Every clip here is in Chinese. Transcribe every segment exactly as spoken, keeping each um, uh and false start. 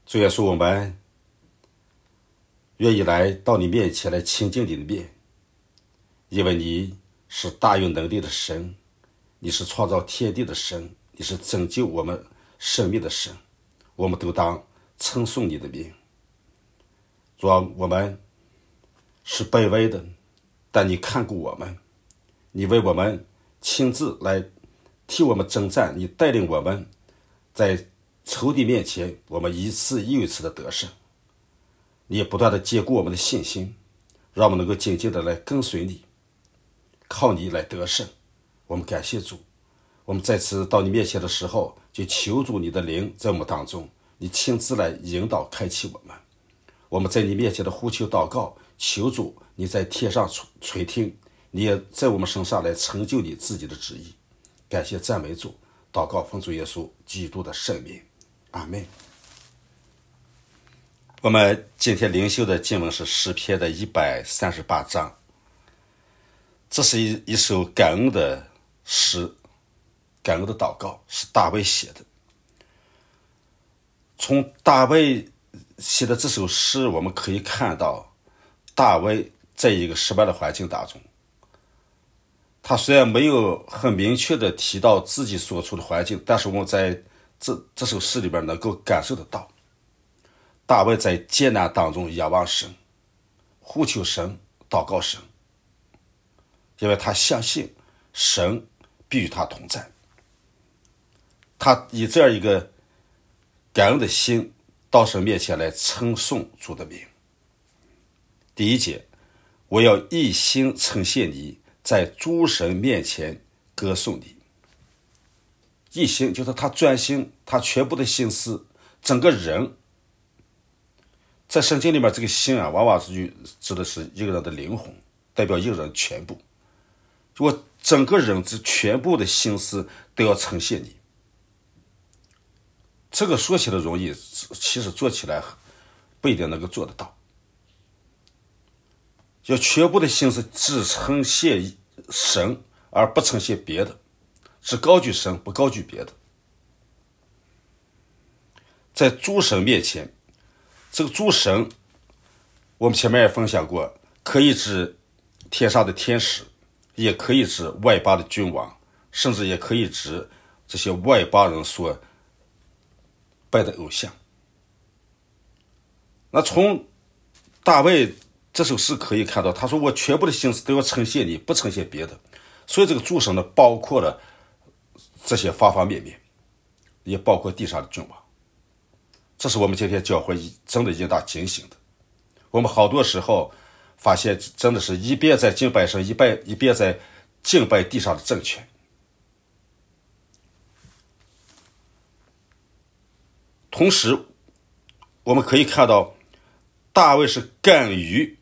主耶稣，我们愿意来到你面前来亲近你的面，因为你是大有能力的神，你是创造天地的神，你是拯救我们生命的神，我们都当称颂你的名。主啊，我们是卑微的，但你看顾我们，你为我们亲自来替我们征战，你带领我们在仇敌面前，我们一次又一次的得胜。你也不断的坚固我们的信心，让我们能够紧紧的来跟随你，靠你来得胜。我们感谢主，我们再次到你面前的时候，就求主你的灵在我们当中，你亲自来引导开启我们。我们在你面前的呼求祷告，求主你在天上垂听，你也在我们身上来成就你自己的旨意。感谢赞美主，祷告奉主耶稣基督的圣名，阿们。我们今天灵修的经文是诗篇的一百三十八章，这是一一首感恩的诗，感恩的祷告，是大卫写的。从大卫写的这首诗，我们可以看到大卫在一个失败的环境当中，他虽然没有很明确的提到自己所处的环境，但是我们在这这首诗里边能够感受得到，大卫在艰难当中仰望神，呼求神，祷告神，因为他相信神必与他同在。他以这样一个感恩的心到神面前来称颂主的名。第一节，我要一心称谢你，在诸神面前歌颂你。一心就是他专心，他全部的心思，整个人。在圣经里面，这个心啊，往往是指的是一个人的灵魂，代表一个人全部。我整个人之全部的心思都要称谢你。这个说起来容易，其实做起来不一定能够做得到。要全部的心思只称谢神，而不称谢别的，只高举神，不高举别的。在诸神面前，这个诸神我们前面也分享过，可以指天上的天使，也可以指外邦的君王，甚至也可以指这些外邦人所拜的偶像。那从大卫这首诗可以看到，他说我全部的心思都要称谢你，不称谢别的。所以这个诸神呢，包括了这些方方面面，也包括地上的君王。这是我们今天教会真的应当警醒的。我们好多时候发现，真的是一边在敬拜神，一边一边在敬拜地上的政权。同时我们可以看到，大卫是敢于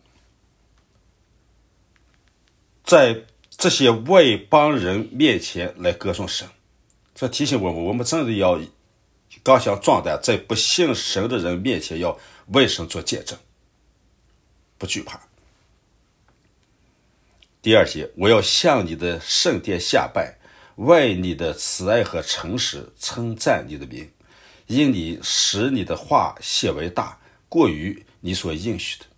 在这些外邦人面前来歌颂神。这提醒我们，我们真的要刚强壮胆，在不信神的人面前要为神做见证，不惧怕。第二节，我要向你的圣殿下拜，为你的慈爱和诚实称赞你的名，因你使你的话显为大，过于你所应许的。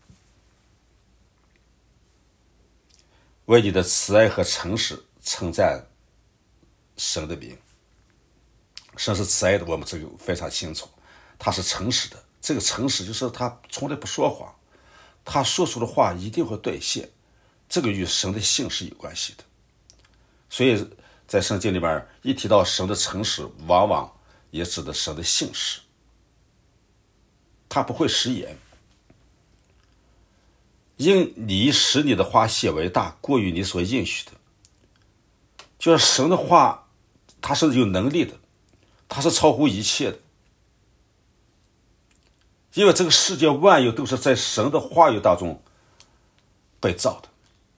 为你的慈爱和诚实称赞神的名。神是慈爱的，我们这个非常清楚，他是诚实的。这个诚实就是他从来不说谎，他说出的话一定会兑现，这个与神的信是有关系的。所以在圣经里面一提到神的诚实，往往也指的神的信实，他不会食言。因你使你的话显为大，过于你所应许的，就是神的话他是有能力的，他是超乎一切的。因为这个世界万有都是在神的话语当中被造的，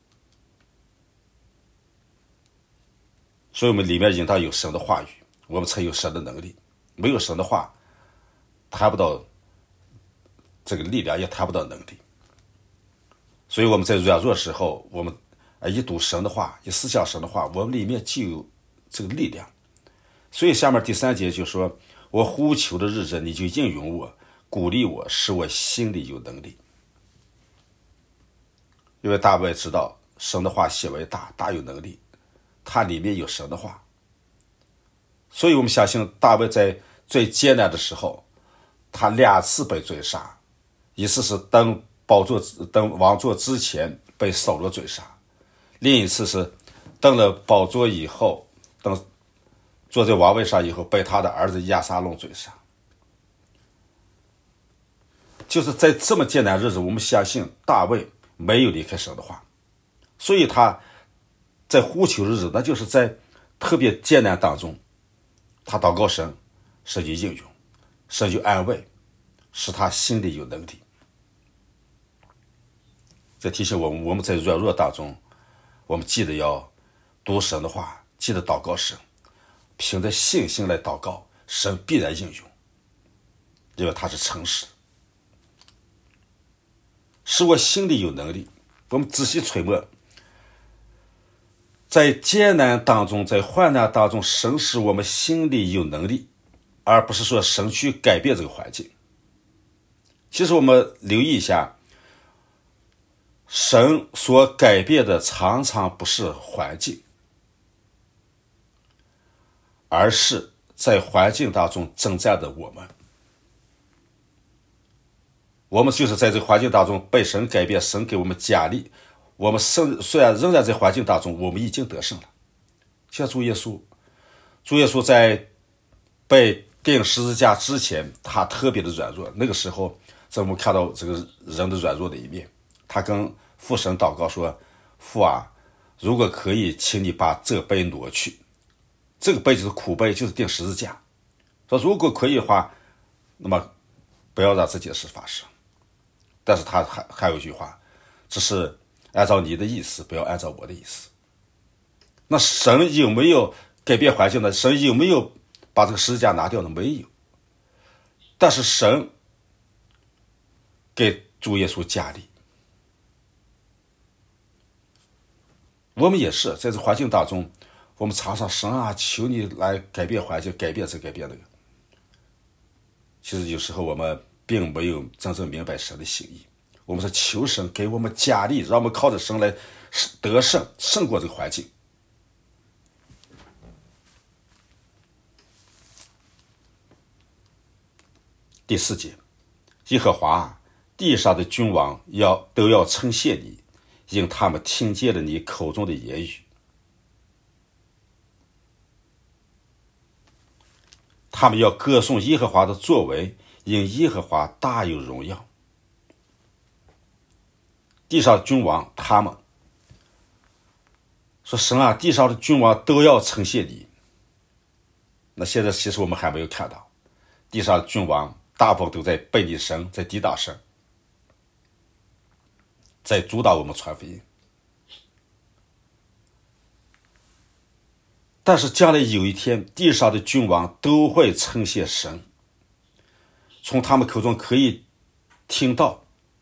所以我们里面应当有神的话语，我们才有神的能力。没有神的话，谈不到这个力量，也谈不到能力。所以我们在软弱的时候，我们一读神的话，一思想神的话，我们里面就有这个力量。所以下面第三节就说， 我呼求的日子，你就应允我，鼓励我，使我心里有能力。因为大卫知道神的话显为大，大有能力，它里面有神的话，所以我们相信大卫在最艰难的时候，他两次被追杀，一次是登宝座登王座之前被扫罗追杀，另一次是登了宝座以后，登坐在王位上以后被他的儿子亚撒龙追杀。就是在这么艰难的日子，我们相信大卫没有离开神的话，所以他在呼求日子，那就是在特别艰难当中，他祷告神，神就应允，神就安慰，使他心里有能力。这提醒我们，我们在软弱当中，我们记得要读神的话，记得祷告神，凭着信心来祷告，神必然应允，因为他是诚实的，使我心里有能力。我们仔细揣摩，在艰难当中，在患难当中，神使我们心里有能力，而不是说神去改变这个环境。其实我们留意一下，神所改变的常常不是环境，而是在环境当中征战的我们。我们就是在这个环境当中被神改变，神给我们加力，我们虽然仍然在环境当中，我们已经得胜了。像主耶稣，主耶稣在被钉十字架之前，他特别的软弱，那个时候在我们看到这个人的软弱的一面，他跟父神祷告说，父啊，如果可以，请你把这杯挪去。这个杯就是苦杯，就是钉十字架。说如果可以的话，那么不要让这件事发生。但是他还还有一句话，只是按照你的意思，不要按照我的意思。那神有没有改变环境呢？神有没有把这个十字架拿掉呢？没有。但是神给主耶稣加力。我们也是在这环境当中，我们常常神啊，求你来改变环境，改变这改变那个。其实有时候我们并没有真正明白神的心意，我们是求神给我们加力，让我们靠着神来得胜，胜过这个环境。第四节，耶和华，地上的君王要都要称谢你，因他们听见了你口中的言语。他们要歌颂耶和华的作为，因耶和华大有荣耀。地上的君王，他们说神啊，地上的君王都要称谢你。那现在其实我们还没有看到，地上的君王大部分都在背离神，在抵挡神，在阻挡我们传福音。但是将来有一天，地上的君王都会称谢神，从他们口中可以听到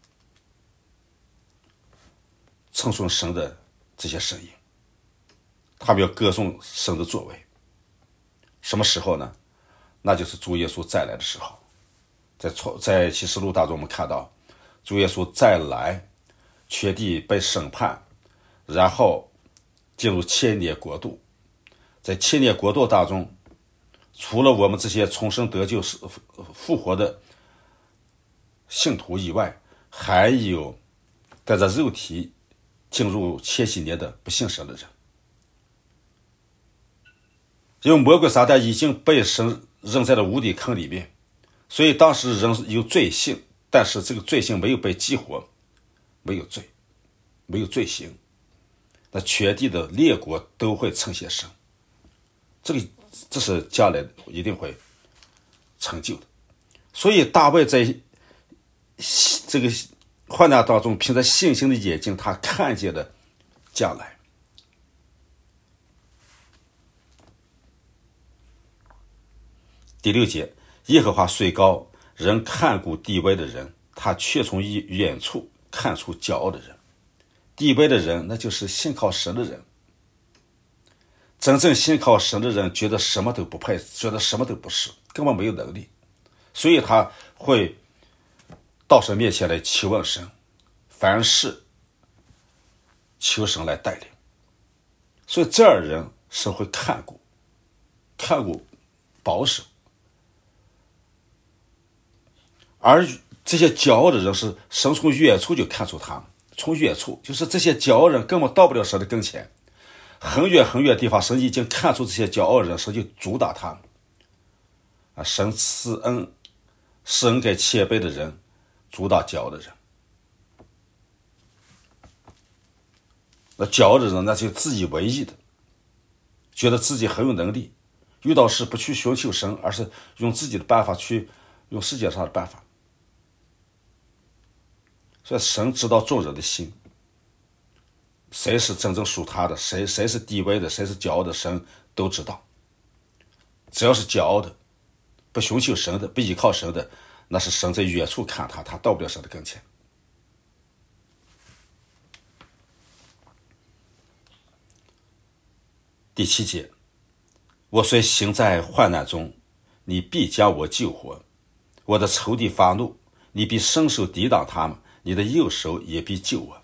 称颂神的这些声音，他们要歌颂神的作为。什么时候呢？那就是主耶稣再来的时候。在在启示录当中，我们看到主耶稣再来，全地被审判，然后进入千年国度。在千年国度当中，除了我们这些重生得救复活的信徒以外，还有带着肉体进入千禧年的不信神的人。因为魔鬼撒旦已经被神扔在了无底坑里面，所以当时人有罪性，但是这个罪性没有被激活，没有罪，没有罪行，那全地的列国都会称谢神。这个这是将来一定会成就的。所以大卫在这个患难当中，凭着信心的眼睛，他看见了将来。第六节，耶和华虽高，人看顾地位的人，他却从远处看出骄傲的人。地位的人，那就是信靠神的人。 真正信靠神的人觉得什么都不配，觉得什么都不是，根本没有能力，所以他会到神面前来求问神，凡事求神来带领。所以这样的人神会看顾，看顾保守。而这些骄傲的人是神从远处就看出他们，从远处就是这些骄傲人根本到不了神的跟前，很远很远的地方神已经看出这些骄傲人，神就阻挡他们。啊，神赐恩施恩给谦卑的人，阻挡骄傲的人。那骄傲的人那就自以为意的，觉得自己很有能力，遇到事不去寻求神，而是用自己的办法去用世界上的办法。所以神知道众人的心，谁是真正属他的，谁谁是低微的，谁是骄傲的，神都知道。只要是骄傲的，不寻求神的，不依靠神的，那是神在远处看他，他到不了神的跟前。第七节，我虽行在患难中，你必将我救活；我的仇敌发怒，你必伸手抵挡他们，你的右手也必救我。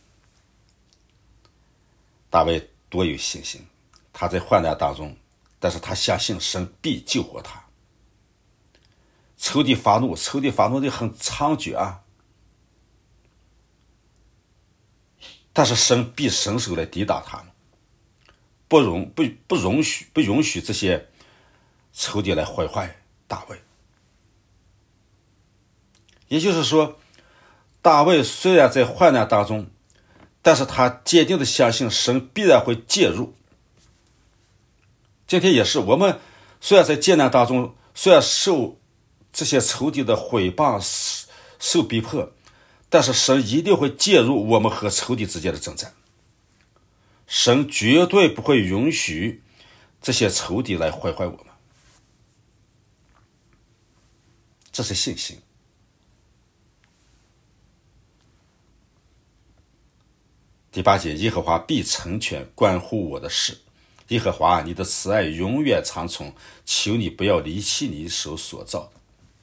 大卫多有信心，他在患难当中，但是他相信神必救活他。仇敌发怒，仇敌发怒的很猖獗啊，但是神必伸手来抵挡他们，不容不不容许不允许这些仇敌来毁坏大卫。也就是说，大卫虽然在患难当中，但是他坚定的相信神必然会介入。今天也是，我们虽然在艰难当中，虽然受这些仇敌的毁谤，受逼迫，但是神一定会介入我们和仇敌之间的征战。神绝对不会允许这些仇敌来毁坏我们，这是信心。第八节，耶和华必成全关乎我的事。耶和华，你的慈爱永远长存，求你不要离弃你手所造的。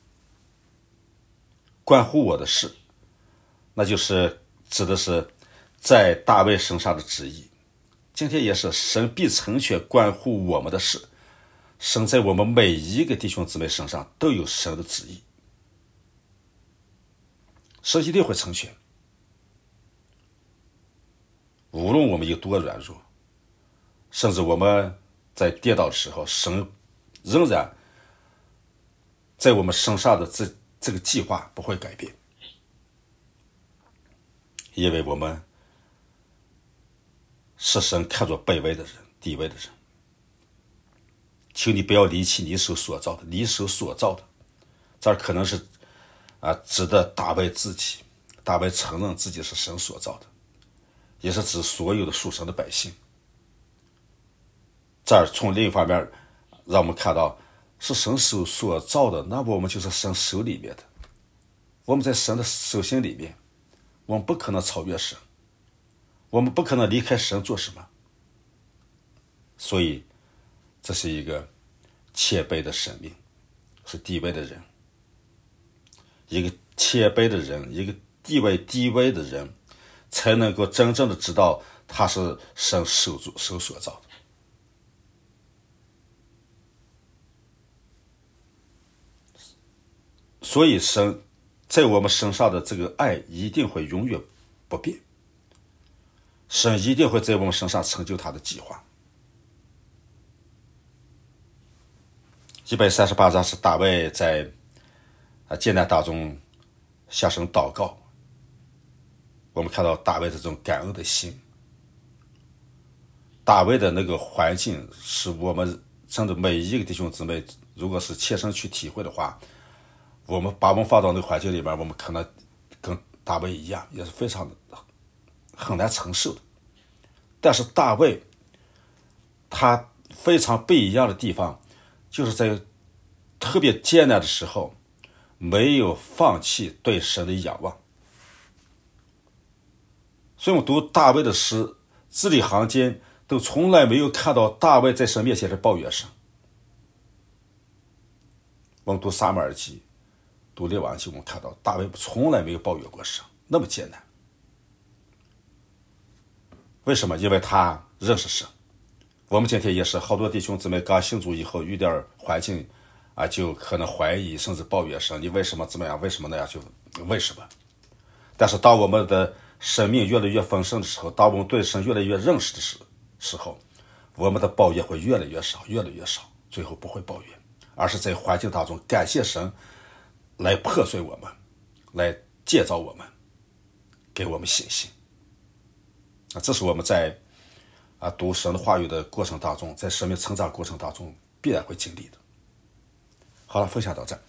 关乎我的事，那就是指的是在大卫身上的旨意。今天也是，神必成全关乎我们的事。神在我们每一个弟兄姊妹身上都有神的旨意，神一定会成全。无论我们有多软弱，甚至我们在跌倒的时候，神仍然在我们身上的这这个计划不会改变，因为我们是神看作卑微的人、低微的人。求你不要离弃你手所造的，你手所造的，这儿可能是啊指的大卫自己，大卫承认自己是神所造的，也是指所有的属神的百姓。这儿从另一方面让我们看到，是神手所造的，那我们就是神手里面的，我们在神的手心里面，我们不可能超越神，我们不可能离开神做什么。所以这是一个谦卑的生命，是低微的人，一个谦卑的人，一个地位低微的人，才能够真正的知道他是神手手所造的。所以神在我们身上的这个爱一定会永远不变，神一定会在我们身上成就他的计划。一百三十八章是大卫在啊艰难当中向神祷告，我们看到大卫这种感恩的心。大卫的那个环境是我们真的每一个弟兄姊妹，如果是切身去体会的话，我们把我们放到那个环境里面，我们可能跟大卫一样，也是非常的很难承受的。但是大卫他非常不一样的地方，就是在特别艰难的时候没有放弃对神的仰望。所以我们读大卫的诗，字里行间都从来没有看到大卫在神面前是抱怨神。我们读撒母耳记、读列王记，我们看到大卫从来没有抱怨过神，那么艰难。为什么？因为他认识神。我们今天也是，好多弟兄姊妹刚信主以后遇点环境啊，就可能怀疑甚至抱怨神，你为什么怎么样？为什么那样？就为什么？但是当我们的生命越来越丰盛的时候，当我们对神越来越认识的时时候，我们的抱怨会越来越少，越来越少，最后不会抱怨，而是在环境当中感谢神来破碎我们，来建造我们，给我们信心。啊，这是我们在啊读神的话语的过程当中，在生命成长过程当中必然会经历的。好了，分享到这儿。